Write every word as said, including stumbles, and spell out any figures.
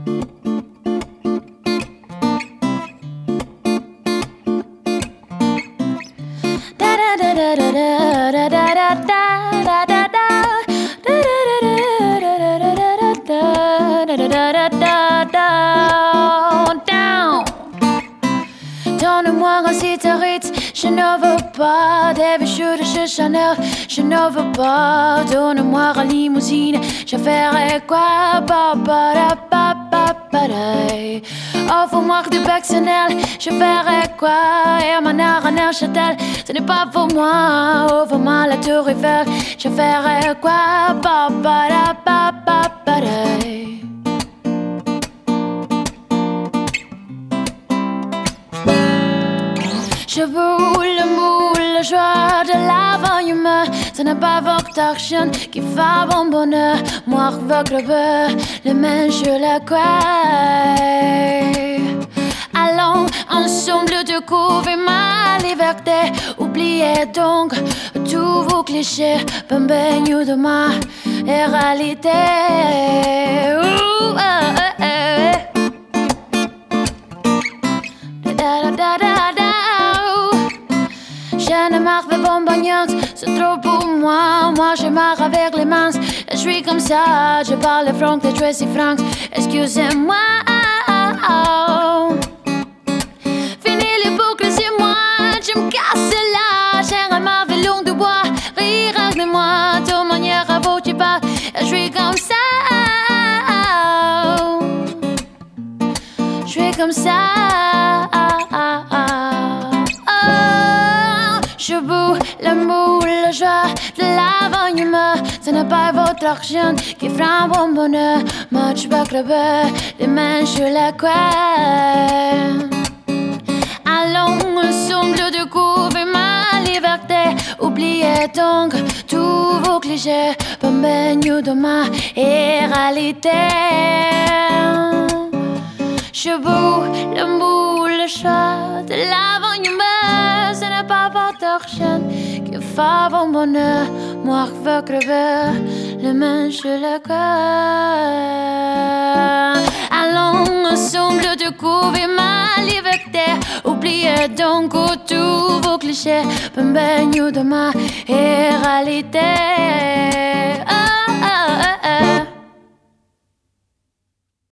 Donne-moi un cigarette, je ne veux pas des bijoux de chez Chanel, je ne veux pas. Donne-moi une limousine, je ferai quoi? Offre-moi du personnel, je ferai quoi? Et mon art en Châtel, ce n'est pas pour moi. Offre-moi la tour Eiffel, je ferai quoi? Je veux l'amour, la joie de l'avant humain. Ce n'est pas votre argent qui fait mon bonheur. Moi, je veux crever les mains sur la croix. Allons ensemble découvrir ma liberté. Oubliez donc tous vos clichés. Bienvenue de ma réalité. Ooh, ah, ah, ah. Da, da, da, da, da. Je ne marche pas bonbonneuse, c'est trop pour moi. Moi je marche avec les mains, je suis comme ça. Je parle franc de Tracy Franks, excusez-moi. Fini les boucles sur moi, je me casse là. J'ai ma violon de bois, rire avec moi. De manière à vous tu parles, je suis comme ça. Je suis comme ça. Je veux l'amour, la joie de l'avant humain. Ce n'est pas votre argent qui fera mon bonheur. Moi je veux crever les mains sur la croix. Allons ensemble découvrir ma liberté. Oubliez donc tous vos clichés. Bienvenue dans ma réalité. Je veux l'amour, la joie de l'avant humain. Ce n'est pas votre argent qui fait mon bonheur. Moi je veux crever les mains sur le cœur. Allons ensemble découvrir ma liberté. Oubliez donc tous vos clichés. Bienvenue dans ma réalité.